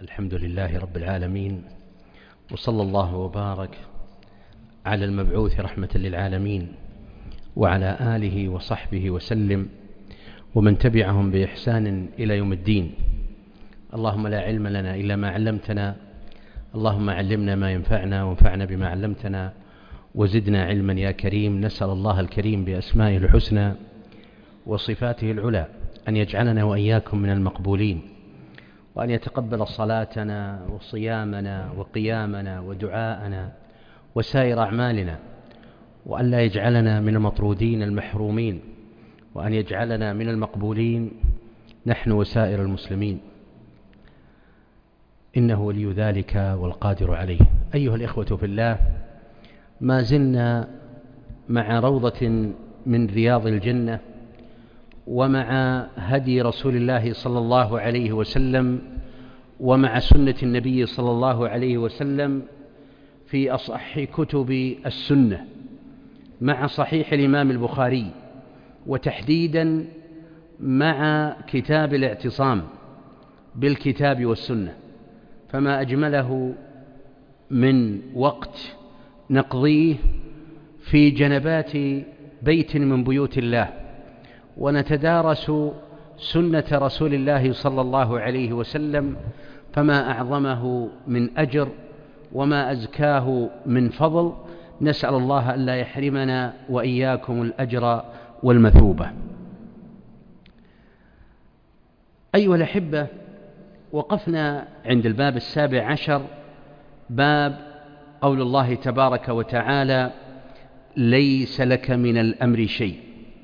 الحمد لله رب العالمين، وصلى الله وبارك على المبعوث رحمة للعالمين وعلى آله وصحبه وسلم ومن تبعهم بإحسان إلى يوم الدين. اللهم لا علم لنا إلا ما علمتنا، اللهم علمنا ما ينفعنا وانفعنا بما علمتنا وزدنا علما يا كريم. نسأل الله الكريم بأسمائه الحسنى وصفاته العلى أن يجعلنا وإياكم من المقبولين، وأن يتقبل صلاتنا وصيامنا وقيامنا ودعاءنا وسائر أعمالنا، وأن لا يجعلنا من المطرودين المحرومين، وأن يجعلنا من المقبولين نحن وسائر المسلمين، إنه ولي ذلك والقادر عليه. أيها الإخوة في الله، ما زلنا مع روضة من رياض الجنة ومع هدي رسول الله صلى الله عليه وسلم ومع سنة النبي صلى الله عليه وسلم في أصح كتب السنة، مع صحيح الإمام البخاري، وتحديدا مع كتاب الاعتصام بالكتاب والسنة. فما أجمله من وقت نقضيه في جنبات بيت من بيوت الله ونتدارس سنة رسول الله صلى الله عليه وسلم، فما أعظمه من أجر وما أزكاه من فضل. نسأل الله ألا يحرمنا وإياكم الأجر والمثوبة. أيها الأحبة، وقفنا عند الباب 17، باب قول الله تبارك وتعالى: ليس لك من الأمر شيء.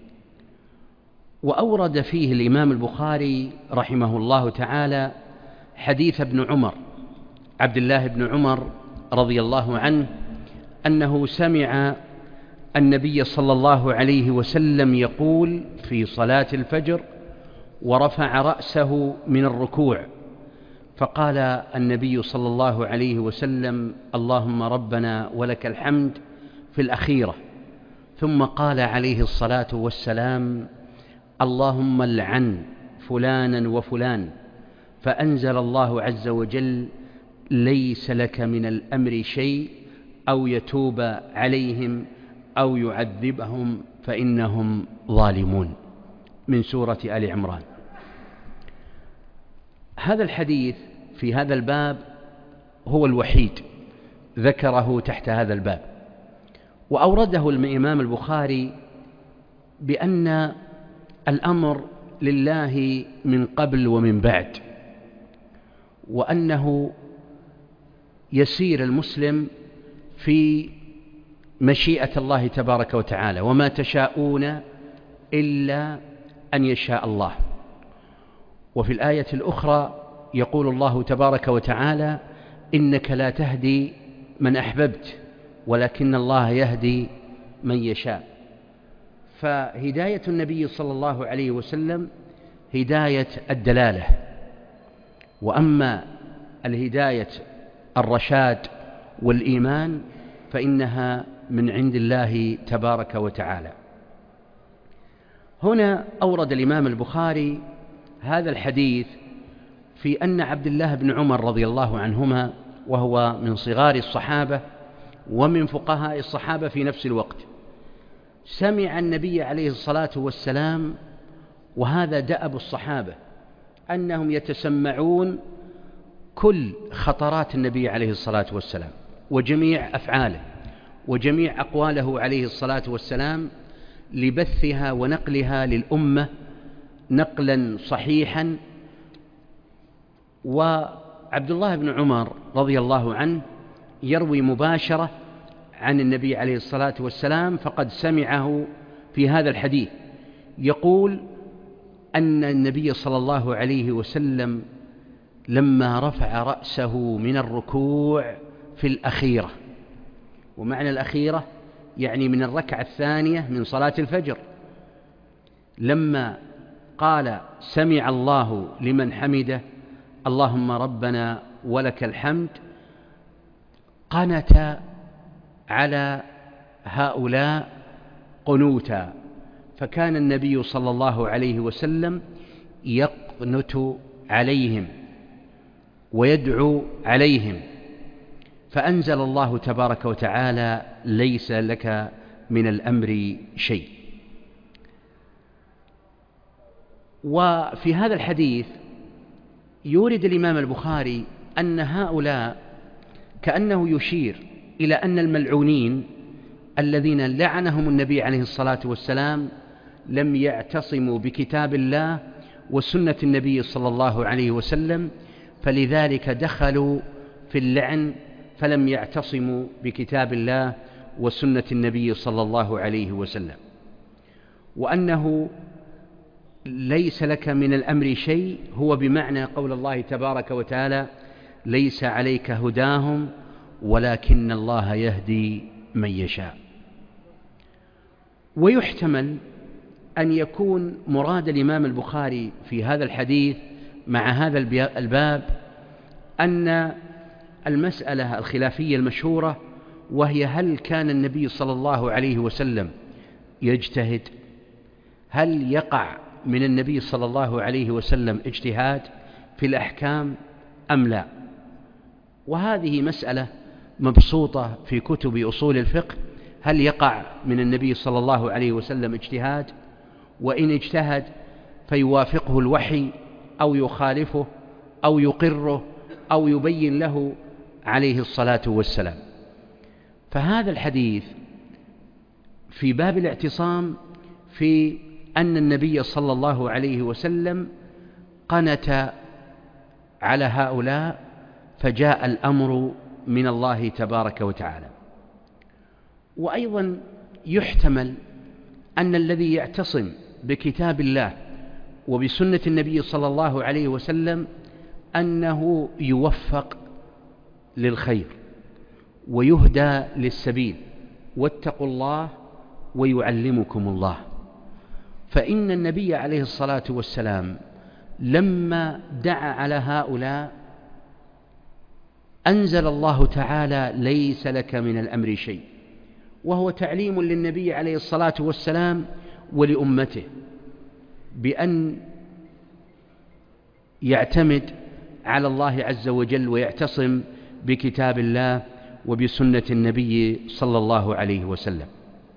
وأورد فيه الإمام البخاري رحمه الله تعالى حديث ابن عمر، عبد الله بن عمر رضي الله عنه، أنه سمع النبي صلى الله عليه وسلم يقول في صلاة الفجر ورفع رأسه من الركوع، فقال النبي صلى الله عليه وسلم: اللهم ربنا ولك الحمد في الأخيرة. ثم قال عليه الصلاة والسلام: اللهم العن فلانا وفلان. فأنزل الله عز وجل: ليس لك من الأمر شيء، أو يتوب عليهم أو يعذبهم فإنهم ظالمون، من سورة آل عمران. هذا الحديث في هذا الباب هو الوحيد ذكره تحت هذا الباب، وأورده الإمام البخاري بأن الأمر لله من قبل ومن بعد، وأنه يسير المسلم في مشيئة الله تبارك وتعالى، وما تشاءون إلا أن يشاء الله. وفي الآية الأخرى يقول الله تبارك وتعالى: إنك لا تهدي من أحببت ولكن الله يهدي من يشاء. فهداية النبي صلى الله عليه وسلم هداية الدلالة، وأما الهداية الرشاد والإيمان فإنها من عند الله تبارك وتعالى. هنا أورد الإمام البخاري هذا الحديث في أن عبد الله بن عمر رضي الله عنهما، وهو من صغار الصحابة ومن فقهاء الصحابة في نفس الوقت، سمع النبي عليه الصلاة والسلام، وهذا دأب الصحابة أنهم يتسمعون كل خطرات النبي عليه الصلاة والسلام وجميع أفعاله وجميع أقواله عليه الصلاة والسلام لبثها ونقلها للأمة نقلا صحيحا. وعبد الله بن عمر رضي الله عنه يروي مباشرة عن النبي عليه الصلاة والسلام، فقد سمعه في هذا الحديث يقول أن النبي صلى الله عليه وسلم لما رفع رأسه من الركوع في الأخيرة، ومعنى الأخيرة يعني من الركعة الثانية من صلاة الفجر، لما قال: سمع الله لمن حمده، اللهم ربنا ولك الحمد، قنت على هؤلاء قنوتا، فكان النبي صلى الله عليه وسلم يقنت عليهم. ويدعو عليهم، فأنزل الله تبارك وتعالى: ليس لك من الأمر شيء. وفي هذا الحديث يورد الإمام البخاري أن هؤلاء كأنه يشير إلى أن الملعونين الذين لعنهم النبي عليه الصلاة والسلام لم يعتصموا بكتاب الله وسنة النبي صلى الله عليه وسلم، فلذلك دخلوا في اللعن، فلم يعتصموا بكتاب الله وسنة النبي صلى الله عليه وسلم، وأنه ليس لك من الأمر شيء هو بمعنى قول الله تبارك وتعالى: ليس عليك هداهم ولكن الله يهدي من يشاء. ويحتمل أن يكون مراد الإمام البخاري في هذا الحديث مع هذا الباب أن المسألة الخلافية المشهورة، وهي: هل كان النبي صلى الله عليه وسلم يجتهد؟ هل يقع من النبي صلى الله عليه وسلم اجتهاد في الأحكام أم لا؟ وهذه مسألة مبسوطة في كتب أصول الفقه: هل يقع من النبي صلى الله عليه وسلم اجتهاد؟ وإن اجتهد فيوافقه الوحي أو يخالفه أو يقره أو يبين له عليه الصلاة والسلام. فهذا الحديث في باب الاعتصام في أن النبي صلى الله عليه وسلم قنت على هؤلاء، فجاء الأمر من الله تبارك وتعالى. وأيضا يحتمل أن الذي يعتصم بكتاب الله وبسنة النبي صلى الله عليه وسلم أنه يوفق للخير ويهدى للسبيل، واتقوا الله ويعلمكم الله. فإن النبي عليه الصلاة والسلام لما دعا على هؤلاء أنزل الله تعالى: ليس لك من الأمر شيء، وهو تعليم للنبي عليه الصلاة والسلام ولأمته بأن يعتمد على الله عز وجل ويعتصم بكتاب الله وبسنة النبي صلى الله عليه وسلم.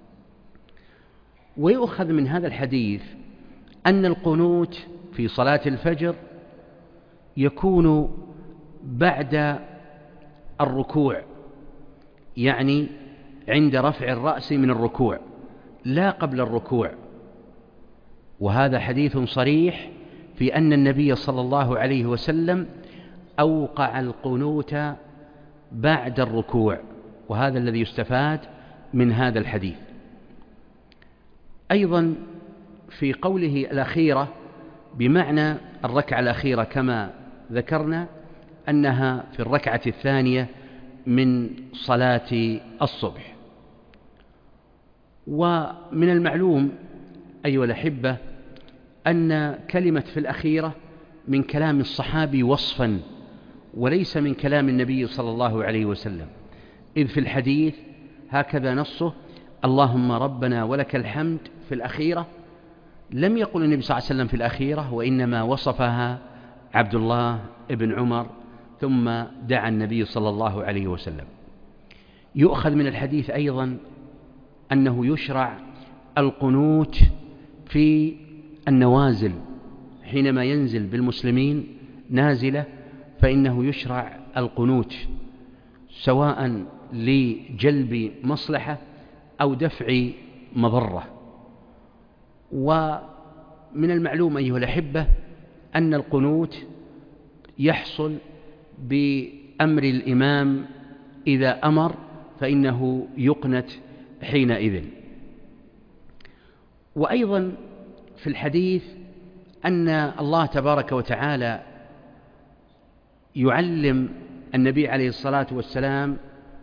ويؤخذ من هذا الحديث أن القنوت في صلاة الفجر يكون بعد الركوع، يعني عند رفع الرأس من الركوع، لا قبل الركوع. وهذا حديث صريح في أن النبي صلى الله عليه وسلم أوقع القنوت بعد الركوع، وهذا الذي يستفاد من هذا الحديث. أيضا في قوله الأخيرة بمعنى الركعة الأخيرة كما ذكرنا أنها في الركعة الثانية من صلاة الصبح. ومن المعلوم أيها الأحبة أن كلمة في الأخيرة من كلام الصحابي وصفا وليس من كلام النبي صلى الله عليه وسلم، إذ في الحديث هكذا نصه: اللهم ربنا ولك الحمد في الأخيرة. لم يقل النبي صلى الله عليه وسلم في الأخيرة، وإنما وصفها عبد الله بن عمر، ثم دعا النبي صلى الله عليه وسلم. يؤخذ من الحديث أيضا أنه يشرع القنوت في النوازل، حينما ينزل بالمسلمين نازلة فإنه يشرع القنوت، سواء لجلب مصلحة أو دفع مضرة. ومن المعلوم أيها الأحبة أن القنوت يحصل بأمر الإمام، إذا أمر فإنه يقنت حينئذ. وأيضا في الحديث أن الله تبارك وتعالى يعلم النبي عليه الصلاة والسلام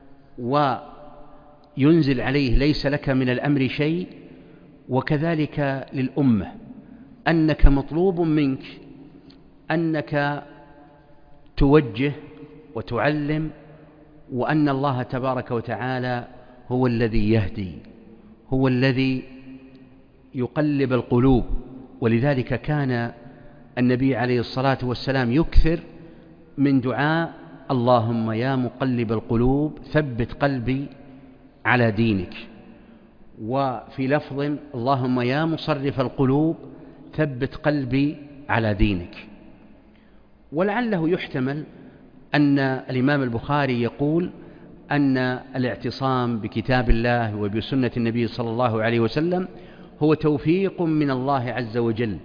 وينزل عليه: ليس لك من الأمر شيء. وكذلك للأمة أنك مطلوب منك أنك توجه وتعلم، وأن الله تبارك وتعالى هو الذي يهدي، هو الذي يقلب القلوب. ولذلك كان النبي عليه الصلاة والسلام يكثر من دعاء اللهم يا مقلب القلوب ثبت قلبي على دينك، وفي لفظ اللهم يا مصرف القلوب ثبت قلبي على دينك. ولعله يحتمل أن الإمام البخاري يقول أن الاعتصام بكتاب الله وبسنة النبي صلى الله عليه وسلم هو توفيق من الله عز وجل،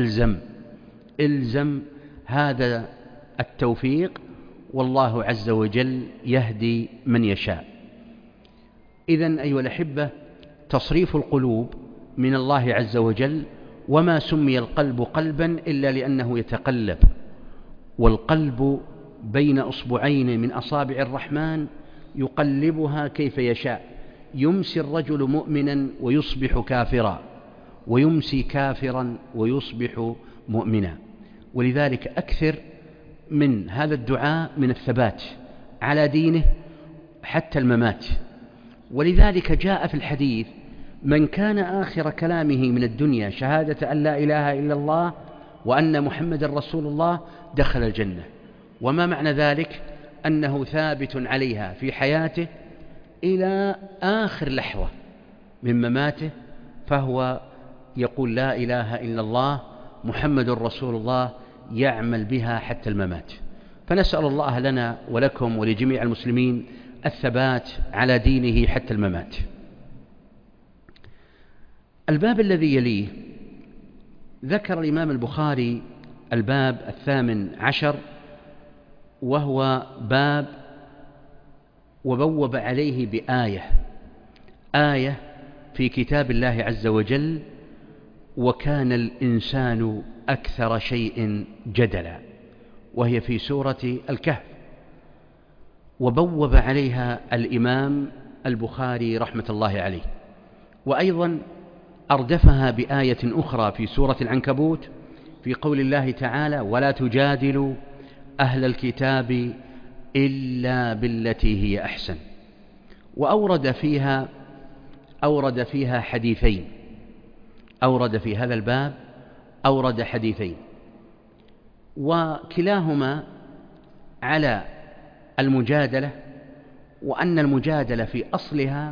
إلزم هذا التوفيق، والله عز وجل يهدي من يشاء. إذن أيها الأحبة، تصريف القلوب من الله عز وجل، وما سمي القلب قلبا إلا لأنه يتقلب، والقلب بين أصبعين من أصابع الرحمن يقلبها كيف يشاء، يمسي الرجل مؤمنا ويصبح كافرا، ويمسي كافرا ويصبح مؤمنا. ولذلك أكثر من هذا الدعاء من الثبات على دينه حتى الممات. ولذلك جاء في الحديث: من كان آخر كلامه من الدنيا شهادة أن لا إله إلا الله وأن محمد رسول الله دخل الجنة. وما معنى ذلك؟ أنه ثابت عليها في حياته إلى آخر لحظة من مماته، فهو يقول لا إله إلا الله محمد رسول الله، يعمل بها حتى الممات. فنسأل الله لنا ولكم ولجميع المسلمين الثبات على دينه حتى الممات. الباب الذي يليه ذكر الإمام البخاري الباب 18، وهو باب وبوب عليه بآية في كتاب الله عز وجل: وكان الإنسان أكثر شيء جدلا، وهي في سورة الكهف. وبوب عليها الإمام البخاري رحمة الله عليه، وأيضا أردفها بآية أخرى في سورة العنكبوت في قول الله تعالى: ولا تجادلوا أهل الكتاب إلا بالتي هي أحسن. وأورد فيها حديثين، أورد في هذا الباب حديثين، وكلاهما على المجادلة، وأن المجادلة في أصلها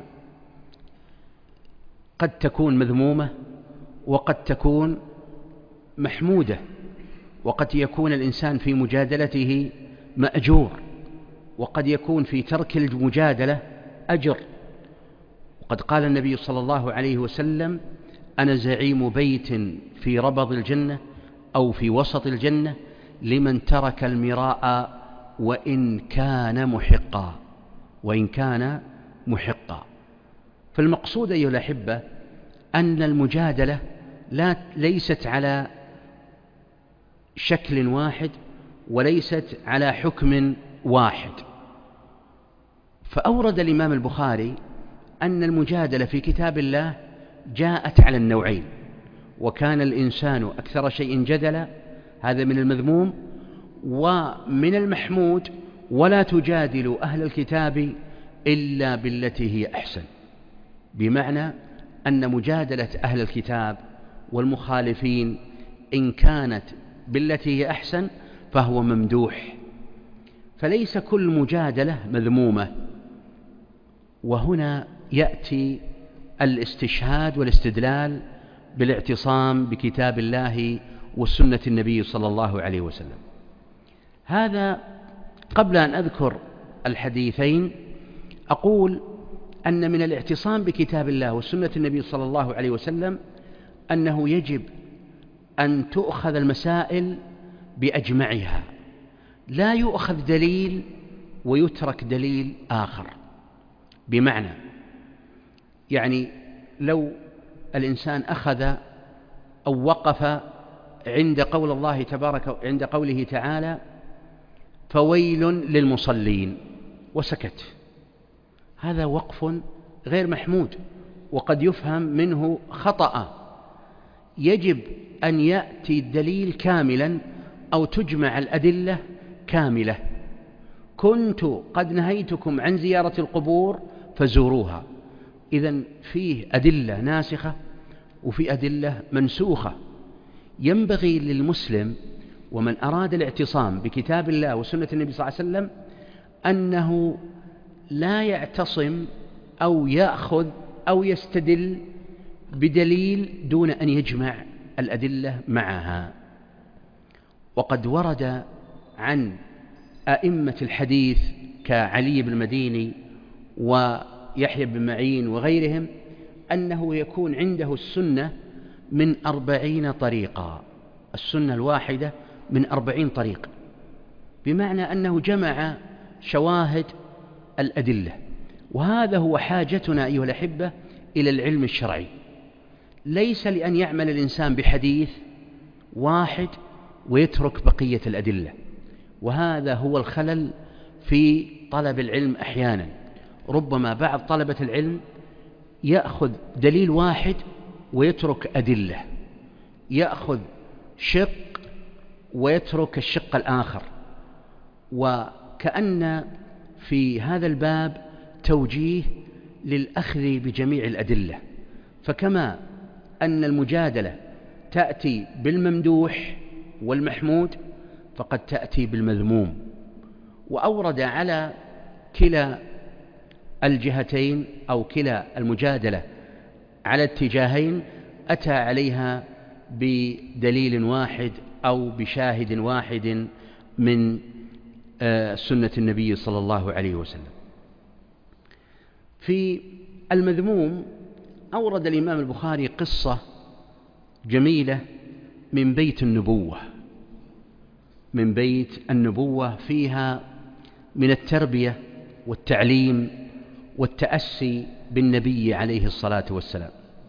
قد تكون مذمومة وقد تكون محمودة، وقد يكون الإنسان في مجادلته مأجور، وقد يكون في ترك المجادلة أجر. وقد قال النبي صلى الله عليه وسلم: أنا زعيم بيت في ربض الجنة أو في وسط الجنة لمن ترك المراء وإن كان محقا. فالمقصود أيها الأحبة أن المجادلة ليست على شكل واحد وليست على حكم واحد. فأورد الإمام البخاري أن المجادلة في كتاب الله جاءت على النوعين: وكان الإنسان أكثر شيء جدلا، هذا من المذموم، ومن المحمود: ولا تجادلوا أهل الكتاب إلا بالتي هي أحسن. بمعنى أن مجادلة أهل الكتاب والمخالفين إن كانت بالتي هي أحسن فهو ممدوح، فليس كل مجادلة مذمومة. وهنا يأتي الاستشهاد والاستدلال بالاعتصام بكتاب الله والسنة النبي صلى الله عليه وسلم. هذا قبل أن أذكر الحديثين أقول أن من الاعتصام بكتاب الله وسنة النبي صلى الله عليه وسلم أنه يجب أن تؤخذ المسائل بأجمعها، لا يؤخذ دليل ويترك دليل آخر. بمعنى يعني لو الإنسان أخذ أو وقف عند قول الله تبارك عند قوله تعالى: فويل للمصلين، وسكت، هذا وقف غير محمود، وقد يفهم منه خطأ. يجب أن يأتي الدليل كاملا أو تجمع الأدلة كاملة. كنت قد نهيتكم عن زيارة القبور فزوروها. إذن فيه أدلة ناسخة وفي أدلة منسوخة. ينبغي للمسلم ومن أراد الاعتصام بكتاب الله وسنة النبي صلى الله عليه وسلم أنه لا يعتصم أو يأخذ أو يستدل بدليل دون أن يجمع الأدلة معها. وقد ورد عن أئمة الحديث كعلي بن المديني ويحيى بن معين وغيرهم أنه يكون عنده السنة من 40 طريقا، السنة الواحدة من 40 طريق، بمعنى أنه جمع شواهد الأدلة. وهذا هو حاجتنا أيها الأحبة إلى العلم الشرعي، ليس لأن يعمل الإنسان بحديث واحد ويترك بقية الأدلة. وهذا هو الخلل في طلب العلم أحيانا. ربما بعض طلبة العلم يأخذ دليل واحد ويترك أدلة، يأخذ شق ويترك الشق الآخر، وكأن في هذا الباب توجيه للأخذ بجميع الأدلة. فكما أن المجادلة تأتي بالممدوح والمحمود فقد تأتي بالمذموم. وأورد على كلا الجهتين أو كلا المجادلة على اتجاهين أتى عليها بدليل واحد أو بشاهد واحد من سنة النبي صلى الله عليه وسلم. في المذموم أورد الإمام البخاري قصة جميلة من بيت النبوة، من بيت النبوة، فيها من التربية والتعليم والتأسي بالنبي عليه الصلاة والسلام.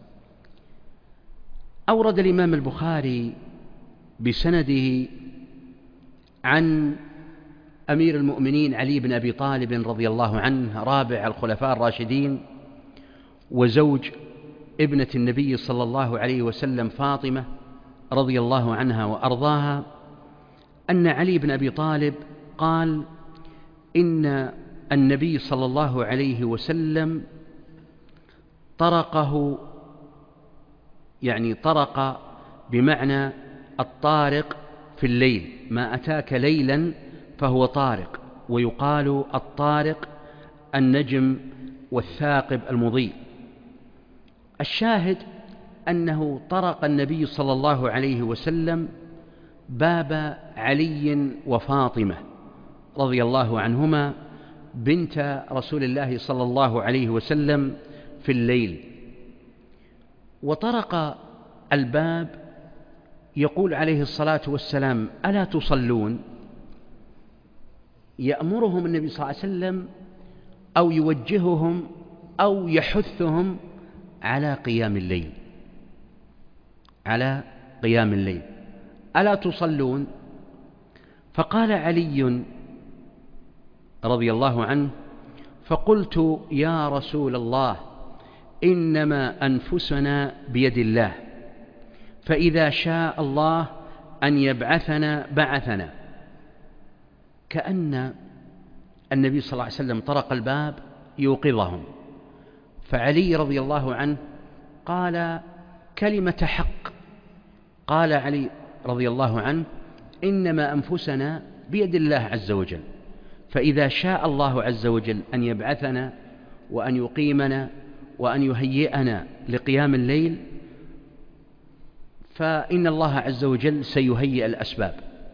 أورد الإمام البخاري بسنده عن أمير المؤمنين علي بن أبي طالب رضي الله عنه، رابع الخلفاء الراشدين وزوج ابنة النبي صلى الله عليه وسلم فاطمة رضي الله عنها وأرضاها، أن علي بن أبي طالب قال إن النبي صلى الله عليه وسلم طرقه، يعني طرق بمعنى الطارق في الليل، ما أتاك ليلا فهو طارق، ويقال الطارق النجم والثاقب المضيء. الشاهد أنه طرق النبي صلى الله عليه وسلم باب علي وفاطمة رضي الله عنهما بنت رسول الله صلى الله عليه وسلم في الليل، وطرق الباب يقول عليه الصلاة والسلام: ألا تصلون؟ يأمرهم النبي صلى الله عليه وسلم أو يوجههم أو يحثهم على قيام الليل، على قيام الليل. ألا تصلون؟ فقال علي رضي الله عنه: فقلت يا رسول الله إنما أنفسنا بيد الله، فإذا شاء الله أن يبعثنا بعثنا. كأن النبي صلى الله عليه وسلم طرق الباب يوقظهم، فعلي رضي الله عنه قال كلمة حق. قال علي رضي الله عنه: إنما أنفسنا بيد الله عز وجل، فإذا شاء الله عز وجل أن يبعثنا وأن يقيمنا وأن يهيئنا لقيام الليل فإن الله عز وجل سيهيئ الأسباب.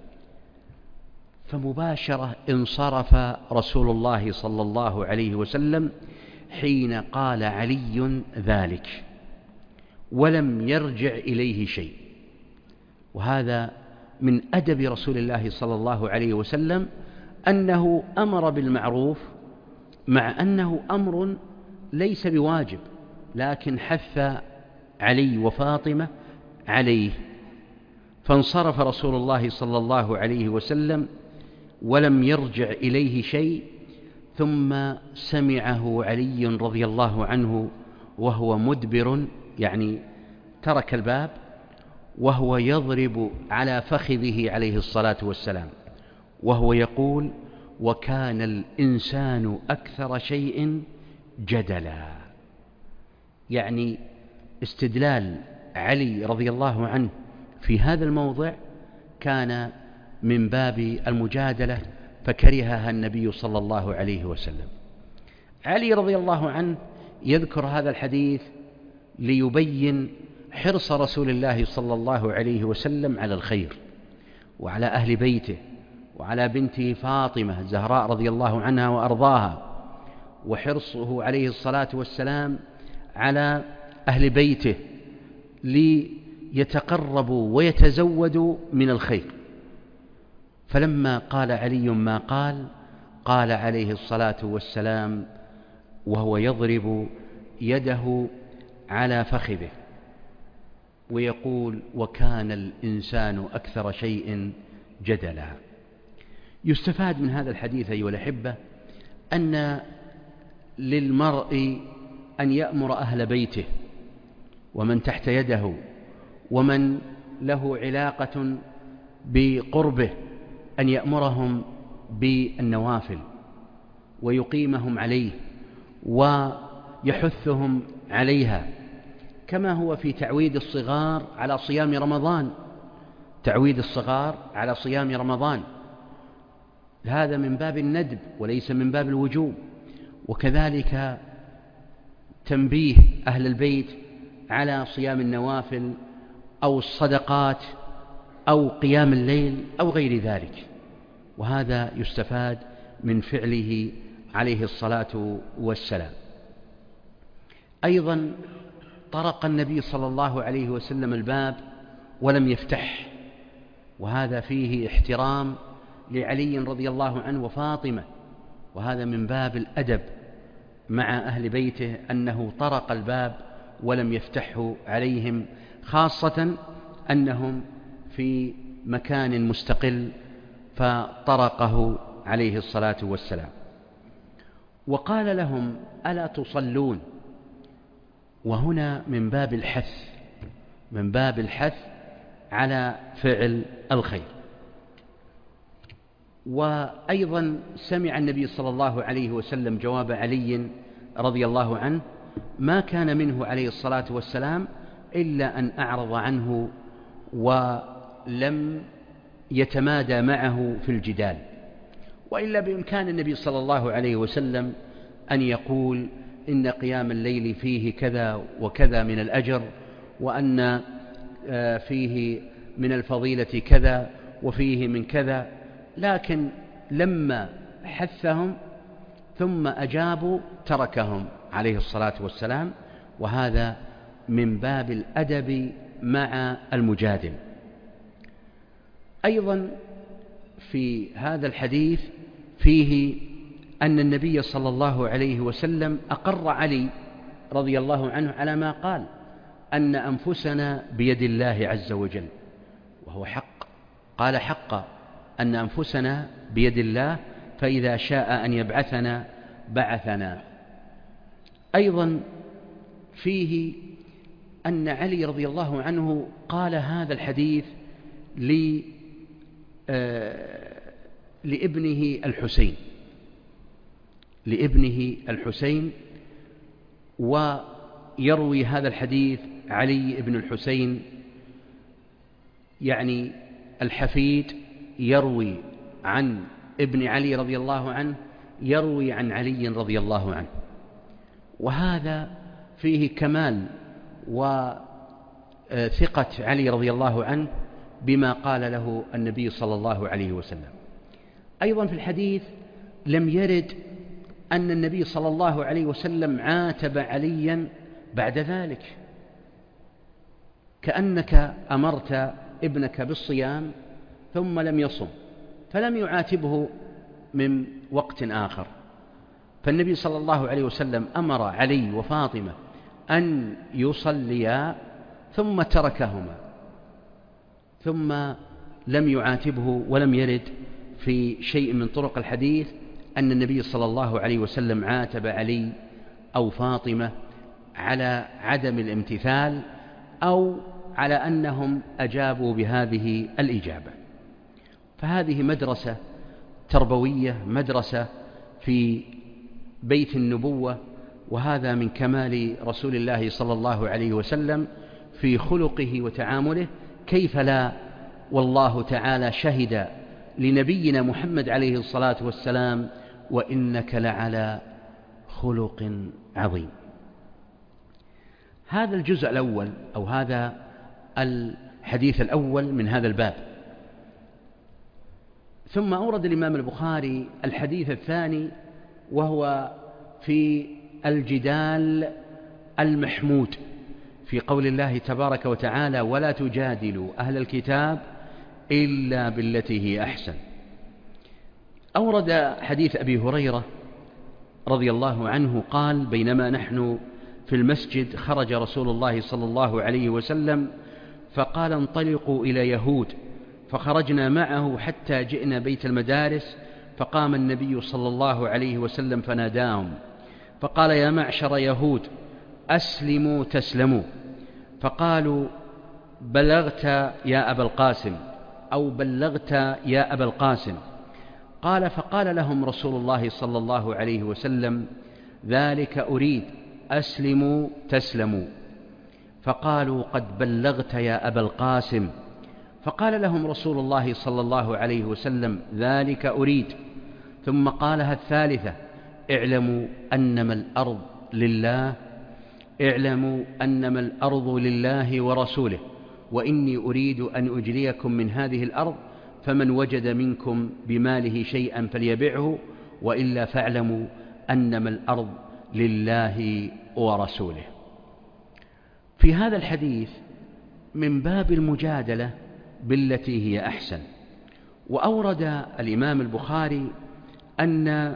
فمباشرة انصرف رسول الله صلى الله عليه وسلم حين قال علي ذلك، ولم يرجع إليه شيء. وهذا من أدب رسول الله صلى الله عليه وسلم أنه أمر بالمعروف، مع أنه أمر ليس بواجب، لكن حث علي وفاطمة عليه. فانصرف رسول الله صلى الله عليه وسلم ولم يرجع إليه شيء، ثم سمعه علي رضي الله عنه وهو مدبر، يعني ترك الباب وهو يضرب على فخذه عليه الصلاة والسلام وهو يقول: وكان الإنسان أكثر شيء جدلا. يعني استدلال علي رضي الله عنه في هذا الموضع كان من باب المجادلة فكرهها النبي صلى الله عليه وسلم. علي رضي الله عنه يذكر هذا الحديث ليبين حرص رسول الله صلى الله عليه وسلم على الخير وعلى أهل بيته وعلى بنته فاطمة الزهراء رضي الله عنها وأرضاها، وحرصه عليه الصلاة والسلام على أهل بيته ليتقربوا ويتزودوا من الخير. فلما قال علي ما قال عليه الصلاة والسلام وهو يضرب يده على فخذه ويقول: وكان الإنسان أكثر شيء جدلا. يستفاد من هذا الحديث أيها الأحبة أن للمرء أن يأمر أهل بيته ومن تحت يده ومن له علاقة بقربه أن يأمرهم بالنوافل ويقيمهم عليه ويحثهم عليها، كما هو في تعويد الصغار على صيام رمضان، تعويد الصغار على صيام رمضان، هذا من باب الندب وليس من باب الوجوب. وكذلك تنبيه أهل البيت على صيام النوافل أو الصدقات أو قيام الليل أو غير ذلك، وهذا يستفاد من فعله عليه الصلاة والسلام. أيضا طرق النبي صلى الله عليه وسلم الباب ولم يفتح، وهذا فيه احترام لعلي رضي الله عنه وفاطمة، وهذا من باب الأدب مع أهل بيته أنه طرق الباب ولم يفتحه عليهم، خاصة أنهم في مكان مستقل فطرقه عليه الصلاة والسلام. وقال لهم: ألا تصلون؟ وهنا من باب الحث على فعل الخير. وأيضا سمع النبي صلى الله عليه وسلم جواب علي رضي الله عنه ما كان منه عليه الصلاة والسلام إلا أن أعرض عنه ولم يتمادى معه في الجدال، وإلا بإمكان النبي صلى الله عليه وسلم أن يقول إن قيام الليل فيه كذا وكذا من الأجر، وأن فيه من الفضيلة كذا وفيه من كذا، لكن لما حثهم ثم أجابوا تركهم عليه الصلاة والسلام، وهذا من باب الأدب مع المجادل. أيضا في هذا الحديث فيه أن النبي صلى الله عليه وسلم أقر علي رضي الله عنه على ما قال أن أنفسنا بيد الله عز وجل، وهو حق، قال حقا أن أنفسنا بيد الله، فإذا شاء أن يبعثنا بعثنا. أيضا فيه أن علي رضي الله عنه قال هذا الحديث لابنه الحسين، ويروي هذا الحديث علي بن الحسين، يعني الحفيد يروي عن ابن علي رضي الله عنه، يروي عن علي رضي الله عنه، وهذا فيه كمال وثقة علي رضي الله عنه بما قال له النبي صلى الله عليه وسلم. أيضا في الحديث لم يرد أن النبي صلى الله عليه وسلم عاتب عليا بعد ذلك، كأنك أمرت ابنك بالصيام ثم لم يصم فلم يعاتبه من وقت آخر، فالنبي صلى الله عليه وسلم أمر علي وفاطمة أن يصليا ثم تركهما، ثم لم يعاتبه، ولم يرد في شيء من طرق الحديث أن النبي صلى الله عليه وسلم عاتب علي أو فاطمة على عدم الامتثال أو على أنهم أجابوا بهذه الإجابة. فهذه مدرسة تربوية، مدرسة في بيت النبوة، وهذا من كمال رسول الله صلى الله عليه وسلم في خلقه وتعامله، كيف لا والله تعالى شهد لنبينا محمد عليه الصلاة والسلام: وإنك لعلى خلق عظيم. هذا الجزء الأول أو هذا الحديث الأول من هذا الباب. ثم أورد الإمام البخاري الحديث الثاني، وهو في الجدال المحمود في قول الله تبارك وتعالى: ولا تجادلوا أهل الكتاب إلا بالتي هي أحسن. أورد حديث أبي هريرة رضي الله عنه قال: بينما نحن في المسجد خرج رسول الله صلى الله عليه وسلم فقال: انطلقوا إلى يهود، فخرجنا معه حتى جئنا بيت المدارس، فقام النبي صلى الله عليه وسلم فناداهم فقال: يا معشر يهود أسلموا تسلموا. فقالوا: بلغت يا أبا القاسم، أو بلغت يا أبا القاسم. قال: فقال لهم رسول الله صلى الله عليه وسلم: ذلك أريد، أسلموا تسلموا. فقالوا: قد بلغت يا أبا القاسم. فقال لهم رسول الله صلى الله عليه وسلم: ذلك أريد. ثم قالها الثالثة: اعلموا أنما الأرض لله، اعلموا أنما الأرض لله ورسوله، وإني أريد أن أجريكم من هذه الأرض، فمن وجد منكم بماله شيئا فليبعه، وإلا فاعلموا أنما الأرض لله ورسوله. في هذا الحديث من باب المجادلة بالتي هي أحسن. وأورد الإمام البخاري أن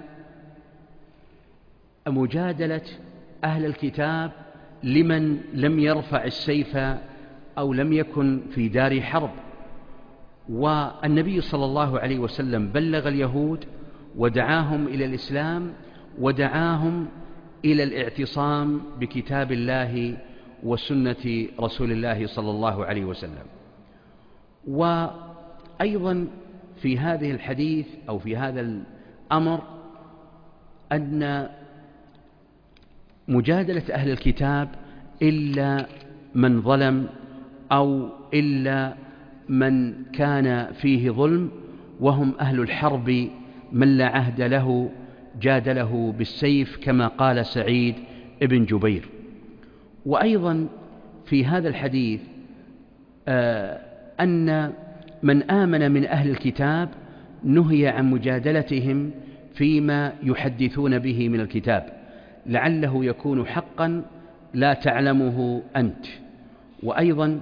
مجادلة أهل الكتاب لمن لم يرفع السيف أو لم يكن في دار حرب. والنبي صلى الله عليه وسلم بلغ اليهود ودعاهم إلى الإسلام، ودعاهم إلى الاعتصام بكتاب الله وسنة رسول الله صلى الله عليه وسلم. وأيضا في هذه الحديث أو في هذا الأمر أن مجادلة أهل الكتاب إلا من ظلم أو إلا من كان فيه ظلم، وهم أهل الحرب من لا عهد له جادله بالسيف، كما قال سعيد ابن جبير. وأيضا في هذا الحديث أن من آمن من أهل الكتاب نهي عن مجادلتهم فيما يحدثون به من الكتاب، لعله يكون حقا لا تعلمه أنت. وأيضا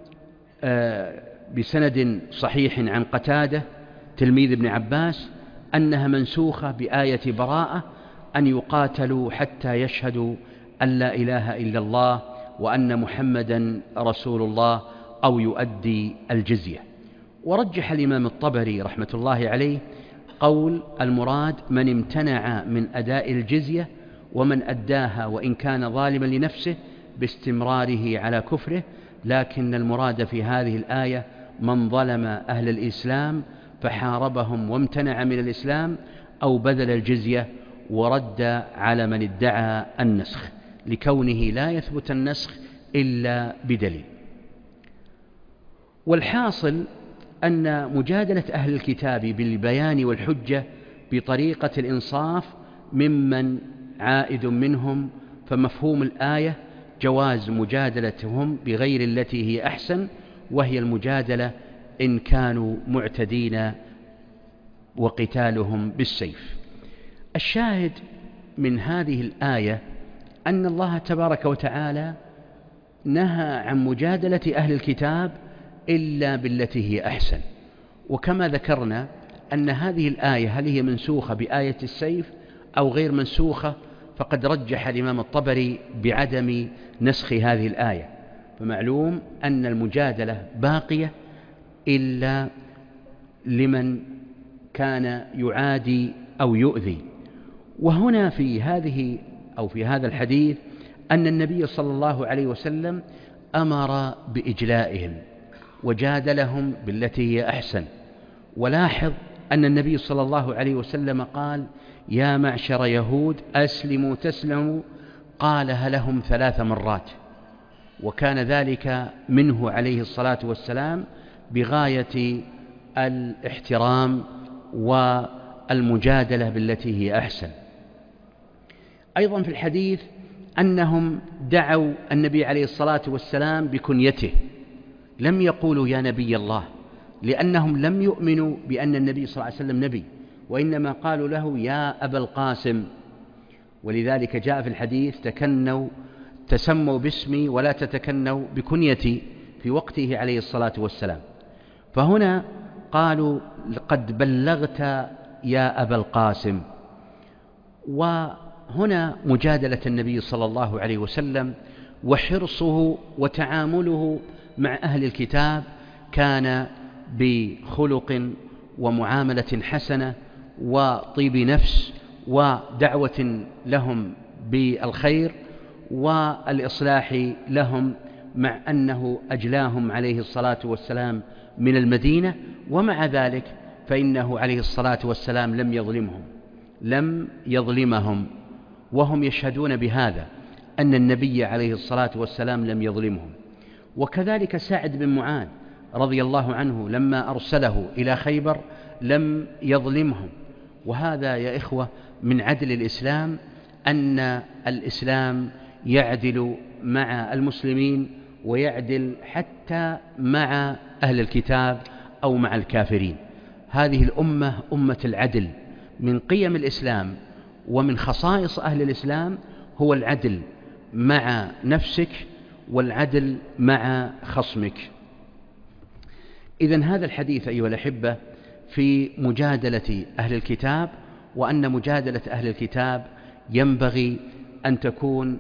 بسند صحيح عن قتادة تلميذ ابن عباس أنها منسوخة بآية براءة: أن يقاتلوا حتى يشهدوا أن لا إله إلا الله وأن محمدا رسول الله أو يؤدي الجزية. ورجح الإمام الطبري رحمة الله عليه قول: المراد من امتنع من أداء الجزية، ومن أداها وإن كان ظالما لنفسه باستمراره على كفره، لكن المراد في هذه الآية من ظلم أهل الإسلام فحاربهم وامتنع من الإسلام أو بذل الجزية ورد على من ادعى النسخ، لكونه لا يثبت النسخ إلا بدليل. والحاصل أن مجادلة أهل الكتاب بالبيان والحجة بطريقة الإنصاف ممن عائد منهم، فمفهوم الآية جواز مجادلتهم بغير التي هي أحسن، وهي المجادلة إن كانوا معتدين وقتالهم بالسيف. الشاهد من هذه الآية أن الله تبارك وتعالى نهى عن مجادلة أهل الكتاب إلا بالتي هي أحسن. وكما ذكرنا أن هذه الآية هل هي منسوخة بآية السيف أو غير منسوخة، فقد رجح الإمام الطبري بعدم نسخ هذه الآية، فمعلوم أن المجادلة باقية إلا لمن كان يعادي أو يؤذي. وهنا في هذه أو في هذا الحديث أن النبي صلى الله عليه وسلم أمر بإجلائهم وجادلهم بالتي هي أحسن. ولاحظ أن النبي صلى الله عليه وسلم قال: يا معشر يهود أسلموا تسلموا، قالها لهم 3 مرات، وكان ذلك منه عليه الصلاة والسلام بغاية الاحترام والمجادلة بالتي هي أحسن. أيضا في الحديث أنهم دعوا النبي عليه الصلاة والسلام بكنيته، لم يقولوا يا نبي الله، لأنهم لم يؤمنوا بأن النبي صلى الله عليه وسلم نبي، وإنما قالوا له يا أبا القاسم. ولذلك جاء في الحديث تسموا باسمي ولا تتكنوا بكنيتي في وقته عليه الصلاة والسلام. فهنا قالوا قد بلغت يا أبا القاسم. وهنا مجادلة النبي صلى الله عليه وسلم وحرصه وتعامله مع أهل الكتاب كان بخلق ومعاملة حسنة وطيب نفس ودعوة لهم بالخير والإصلاح لهم، مع أنه أجلاهم عليه الصلاة والسلام من المدينة، ومع ذلك فإنه عليه الصلاة والسلام لم يظلمهم، وهم يشهدون بهذا أن النبي عليه الصلاة والسلام لم يظلمهم. وكذلك سعد بن معاذ رضي الله عنه لما أرسله إلى خيبر لم يظلمهم. وهذا يا إخوة من عدل الإسلام، أن الإسلام يعدل مع المسلمين ويعدل حتى مع أهل الكتاب أو مع الكافرين. هذه الأمة أمة العدل، من قيم الإسلام ومن خصائص أهل الإسلام هو العدل مع نفسك والعدل مع خصمك. إذن هذا الحديث أيها الأحبة في مجادلة أهل الكتاب، وأن مجادلة أهل الكتاب ينبغي أن تكون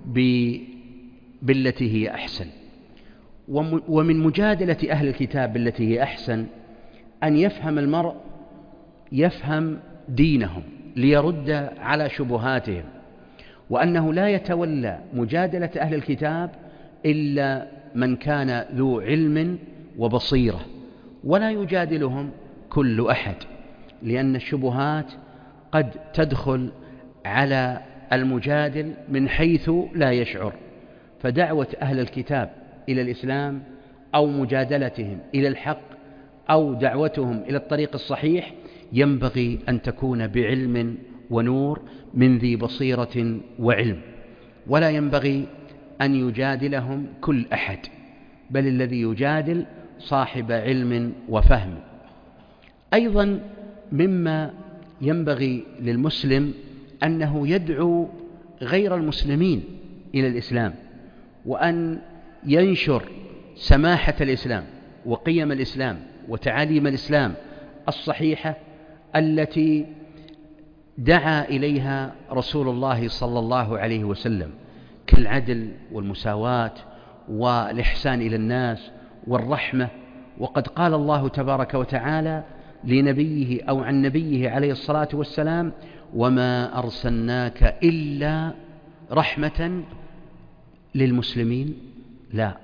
بالتي هي أحسن. ومن مجادلة أهل الكتاب بالتي هي أحسن أن يفهم المرء دينهم ليرد على شبهاتهم، وأنه لا يتولى مجادلة أهل الكتاب إلا من كان ذو علم وبصيرة، ولا يجادلهم كل أحد، لأن الشبهات قد تدخل على المجادل من حيث لا يشعر. فدعوة أهل الكتاب إلى الإسلام أو مجادلتهم إلى الحق أو دعوتهم إلى الطريق الصحيح ينبغي أن تكون بعلم ونور من ذي بصيرة وعلم، ولا ينبغي أن يجادلهم كل أحد، بل الذي يجادل صاحب علم وفهم. أيضا مما ينبغي للمسلم أنه يدعو غير المسلمين إلى الإسلام، وأن ينشر سماحة الإسلام وقيم الإسلام وتعاليم الإسلام الصحيحة التي دعا إليها رسول الله صلى الله عليه وسلم، كالعدل والمساواة والإحسان إلى الناس والرحمة. وقد قال الله تبارك وتعالى لنبيه أو عن نبيه عليه الصلاة والسلام: وما أرسلناك إلا رحمة للمسلمين، لا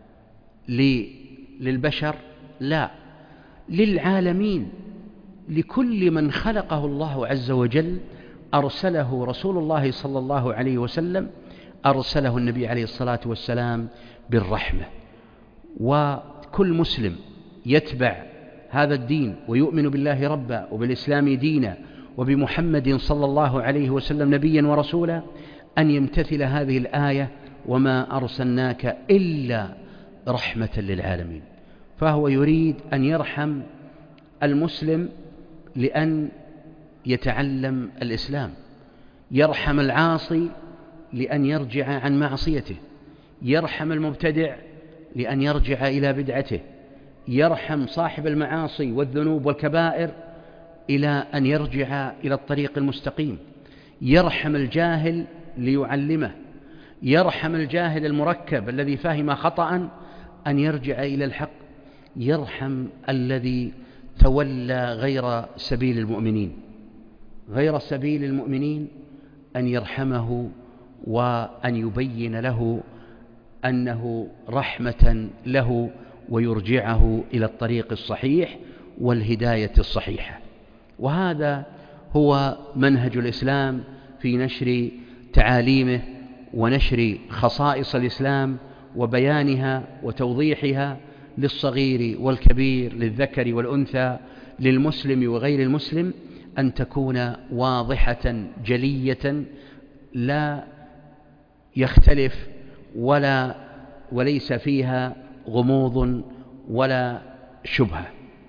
للبشر، لا للعالمين، لكل من خلقه الله عز وجل أرسله رسول الله صلى الله عليه وسلم، أرسله النبي عليه الصلاة والسلام بالرحمة. وكل مسلم يتبع هذا الدين ويؤمن بالله ربا وبالإسلام دينا وبمحمد صلى الله عليه وسلم نبيا ورسولا أن يمتثل هذه الآية: وما أرسلناك إلا رحمة للعالمين. فهو يريد أن يرحم المسلم لأن يتعلم الإسلام، يرحم العاصي لأن يرجع عن معصيته، يرحم المبتدع لأن يرجع إلى بدعته، يرحم صاحب المعاصي والذنوب والكبائر إلى أن يرجع إلى الطريق المستقيم، يرحم الجاهل ليعلمه، يرحم الجاهل المركب الذي فهم خطأ أن يرجع إلى الحق، يرحم الذي تولى غير سبيل المؤمنين أن يرحمه وأن يبين له أنه رحمة له ويرجعه إلى الطريق الصحيح والهداية الصحيحة. وهذا هو منهج الإسلام في نشر تعاليمه ونشر خصائص الإسلام وبيانها وتوضيحها للصغير والكبير، للذكر والأنثى، للمسلم وغير المسلم، أن تكون واضحة جلية لا يختلف وليس فيها غموض ولا شبهة.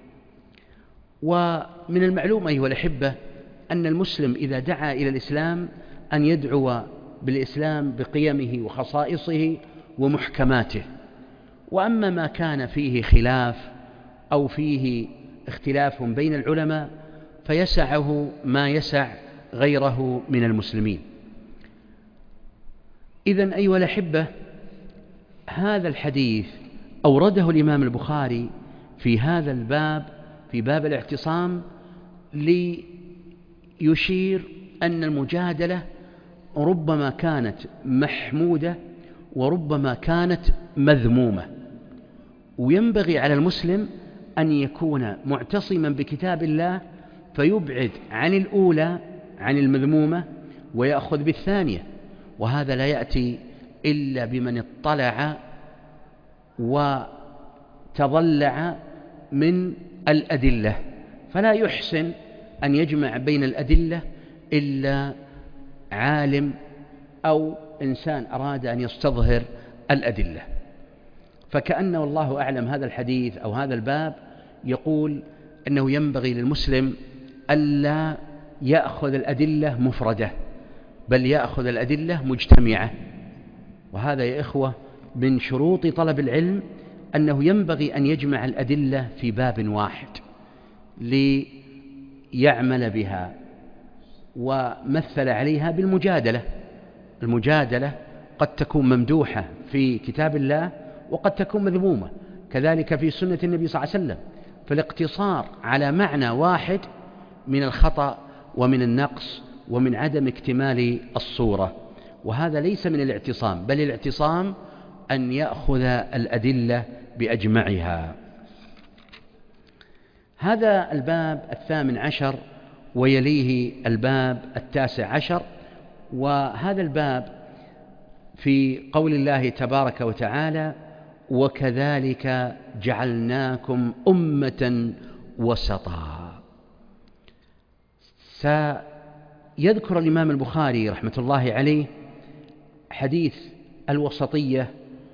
ومن المعلوم أيها الأحبة أن المسلم إذا دعا إلى الإسلام أن يدعو بالإسلام بقيمه وخصائصه ومحكماته، وأما ما كان فيه خلاف أو فيه اختلاف بين العلماء فيسعه ما يسع غيره من المسلمين. إذن أيها الأحبة، هذا الحديث أورده الإمام البخاري في هذا الباب، في باب الاعتصام، ليشير أن المجادلة ربما كانت محمودة وربما كانت مذمومة، وينبغي على المسلم أن يكون معتصما بكتاب الله فيبعد عن الأولى عن المذمومة ويأخذ بالثانية، وهذا لا يأتي إلا بمن اطلع وتضلع من الأدلة، فلا يحسن أن يجمع بين الأدلة إلا عالم أو إنسان أراد أن يستظهر الأدلة. فكأن والله أعلم هذا الحديث أو هذا الباب يقول أنه ينبغي للمسلم ألا يأخذ الأدلة مفردة، بل يأخذ الأدلة مجتمعة. وهذا يا إخوة من شروط طلب العلم، أنه ينبغي أن يجمع الأدلة في باب واحد ليعمل بها. ومثل عليها بالمجادلة. المجادلة قد تكون ممدوحة في كتاب الله وقد تكون مذمومة، كذلك في سنة النبي صلى الله عليه وسلم. فالاقتصار على معنى واحد من الخطأ ومن النقص ومن عدم اكتمال الصورة، وهذا ليس من الاعتصام، بل الاعتصام أن يأخذ الأدلة بأجمعها. هذا الباب 18 ويليه الباب 19، وهذا الباب في قول الله تبارك وتعالى: وكذلك جعلناكم أمة وسطا. سيذكر الإمام البخاري رحمة الله عليه حديث الوسطية،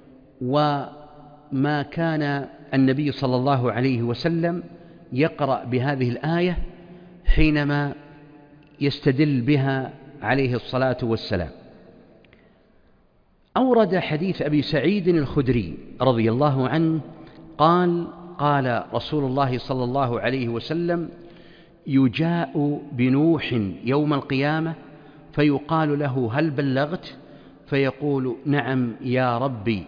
وما كان النبي صلى الله عليه وسلم يقرأ بهذه الآية حينما يستدل بها عليه الصلاة والسلام. أورد حديث أبي سعيد الخدري رضي الله عنه قال: قال رسول الله صلى الله عليه وسلم: يجاء بنوح يوم القيامة فيقال له: هل بلغت؟ فيقول: نعم يا ربي.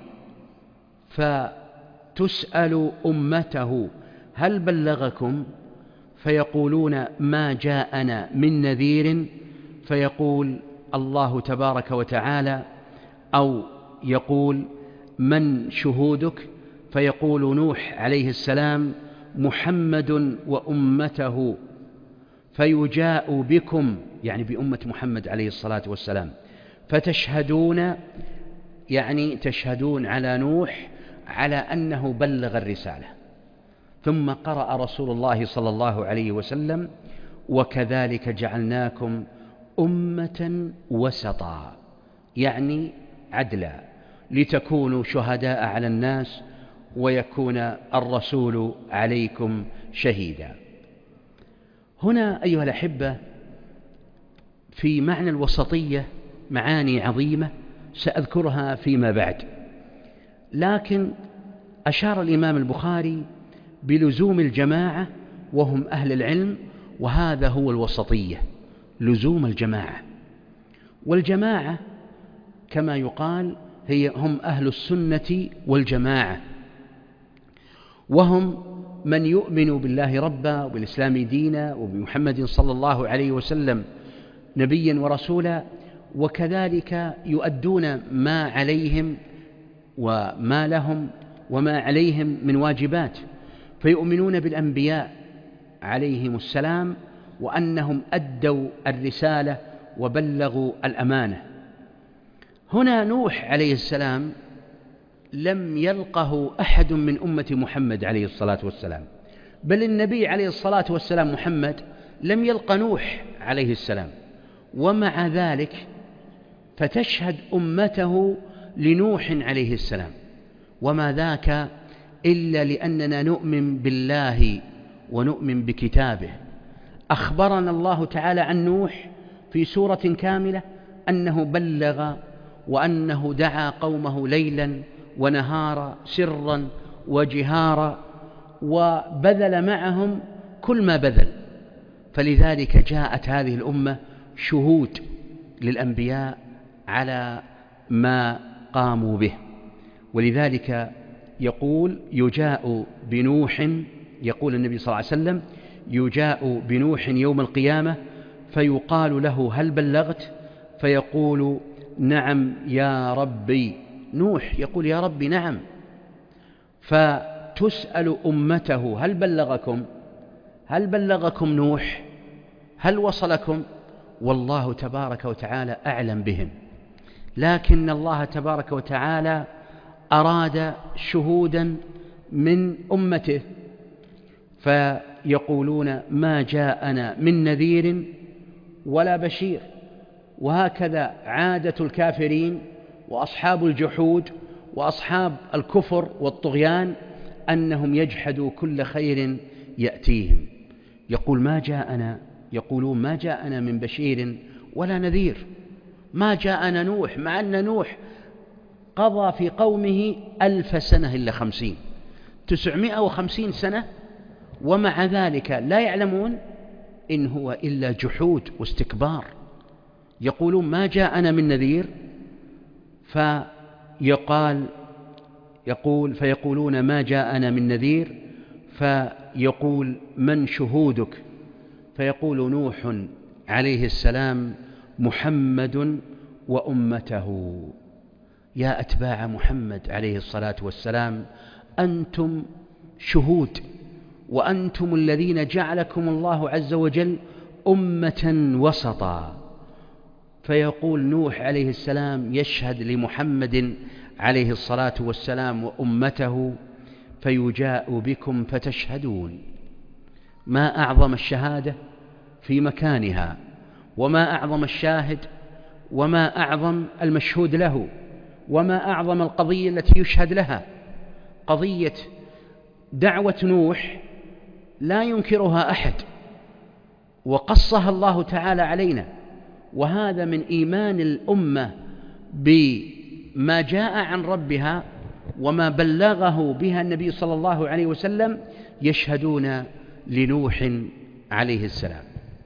فتسأل أمته: هل بلغكم؟ فيقولون: ما جاءنا من نذير. فيقول الله تبارك وتعالى، أو يقول: من شهودك؟ فيقول نوح عليه السلام: محمد وأمته. فيجاء بكم، يعني بأمة محمد عليه الصلاة والسلام، فتشهدون، يعني تشهدون على نوح على أنه بلغ الرسالة. ثم قرأ رسول الله صلى الله عليه وسلم: وكذلك جعلناكم أمة وسطا، يعني عدلا، لتكونوا شهداء على الناس ويكون الرسول عليكم شهيدا. هنا أيها الأحبة في معنى الوسطية معاني عظيمة سأذكرها فيما بعد، لكن أشار الإمام البخاري بلزوم الجماعة وهم أهل العلم، وهذا هو الوسطية، لزوم الجماعة. والجماعة كما يقال هم أهل السنة والجماعة، وهم من يؤمن بالله ربا وبالإسلام دينا وبمحمد صلى الله عليه وسلم نبيا ورسولا، وكذلك يؤدون ما عليهم وما لهم وما عليهم من واجبات، فيؤمنون بالأنبياء عليهم السلام وأنهم أدوا الرسالة وبلغوا الأمانة. هنا نوح عليه السلام لم يلقه أحد من أمة محمد عليه الصلاة والسلام، بل النبي عليه الصلاة والسلام محمد لم يلق نوح عليه السلام، ومع ذلك فتشهد أمته لنوح عليه السلام، وما ذاك إلا لأننا نؤمن بالله ونؤمن بكتابه. أخبرنا الله تعالى عن نوح في سورة كاملة أنه بلغ وأنه دعا قومه ليلا ونهارا سرا وجهارا، وبذل معهم كل ما بذل. فلذلك جاءت هذه الأمة شهود للأنبياء على ما قاموا به. ولذلك يقول يجاء بنوح، يقول النبي صلى الله عليه وسلم يجاء بنوح يوم القيامة فيقال له هل بلغت؟ فيقول نعم يا ربي. نوح يقول يا ربي نعم. فتسأل أمته هل بلغكم نوح؟ هل وصلكم؟ والله تبارك وتعالى أعلم بهم، لكن الله تبارك وتعالى أراد شهودا من أمته، فيقولون ما جاءنا من نذير ولا بشير. وهكذا عادة الكافرين وأصحاب الجحود وأصحاب الكفر والطغيان أنهم يجحدوا كل خير يأتيهم. يقولون ما جاءنا من بشير ولا نذير، ما جاءنا نوح، مع أن نوح قضى في قومه 1000 سنة إلا 50 950 سنة، ومع ذلك لا يعلمون إن هو إلا جحود واستكبار. يقولون ما جاءنا من نذير، فيقولون ما جاءنا من نذير، فيقول من شهودك؟ فيقول نوح عليه السلام محمد وأمته. يا أتباع محمد عليه الصلاة والسلام أنتم شهود، وأنتم الذين جعلكم الله عز وجل أمة وسطا. فيقول نوح عليه السلام يشهد لمحمد عليه الصلاة والسلام وأمته، فيجاء بكم فتشهدون. ما أعظم الشهادة في مكانها، وما أعظم الشاهد، وما أعظم المشهود له، وما أعظم القضية التي يشهد لها. قضية دعوة نوح لا ينكرها أحد، وقصها الله تعالى علينا، وهذا من إيمان الأمة بما جاء عن ربها وما بلغه بها النبي صلى الله عليه وسلم. يشهدون لنوح عليه السلام،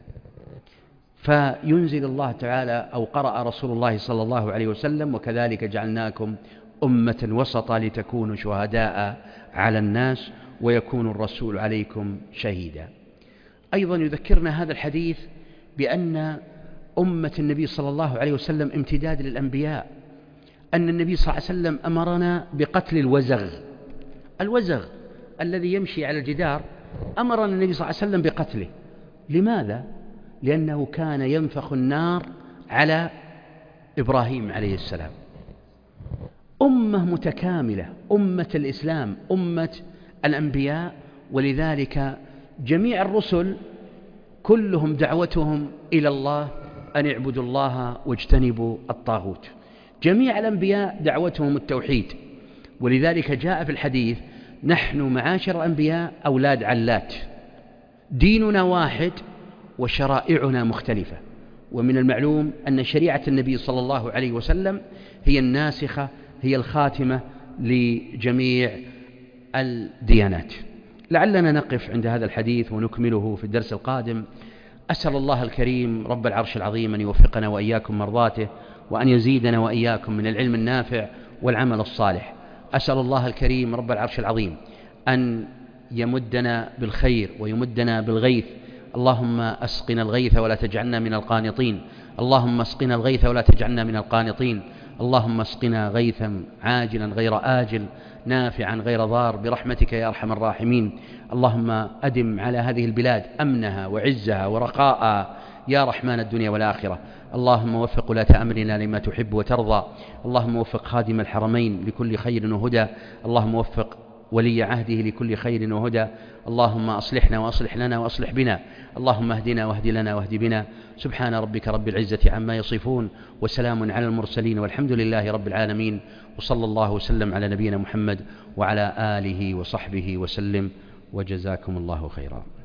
فينزل الله تعالى أو قرأ رسول الله صلى الله عليه وسلم وكذلك جعلناكم أمة وسطا لتكونوا شهداء على الناس ويكون الرسول عليكم شهيدا. أيضا يذكرنا هذا الحديث بأن أمة النبي صلى الله عليه وسلم امتداد للأنبياء، أن النبي صلى الله عليه وسلم أمرنا بقتل الوزغ الذي يمشي على الجدار، أمرنا النبي صلى الله عليه وسلم بقتله. لماذا؟ لأنه كان ينفخ النار على إبراهيم عليه السلام. أمة متكاملة، أمة الإسلام، أمة الأنبياء، ولذلك جميع الرسل كلهم دعوتهم إلى الله أن اعبدوا الله واجتنبوا الطاغوت. جميع الأنبياء دعوتهم التوحيد، ولذلك جاء في الحديث نحن معاشر الأنبياء أولاد علات، ديننا واحد وشرائعنا مختلفة. ومن المعلوم أن شريعة النبي صلى الله عليه وسلم هي الناسخة، هي الخاتمة لجميع الديانات. لعلنا نقف عند هذا الحديث ونكمله في الدرس القادم. أسأل الله الكريم رب العرش العظيم أن يوفقنا وإياكم مرضاته، وأن يزيدنا وإياكم من العلم النافع والعمل الصالح. أسأل الله الكريم رب العرش العظيم أن يمدنا بالخير ويمدنا بالغيث. اللهم أسقنا الغيث ولا تجعلنا من القانطين، اللهم اسقنا الغيث ولا تجعلنا من القانطين، اللهم اسقنا غيثا عاجلا غير آجل نافعا غير ضار برحمتك يا أرحم الراحمين. اللهم أدم على هذه البلاد أمنها وعزها ورخاءها يا رحمن الدنيا والآخرة. اللهم وفق ولاة أمرنا لما تحب وترضى. اللهم وفق خادم الحرمين لكل خير وهدى. اللهم وفق ولي عهده لكل خير وهدى. اللهم أصلحنا وأصلح لنا وأصلح بنا. اللهم اهدنا واهد لنا واهد بنا. سبحان ربك رب العزة عما يصفون، وسلام على المرسلين، والحمد لله رب العالمين. وصلى الله وسلم على نبينا محمد وعلى آله وصحبه وسلم، وجزاكم الله خيرا.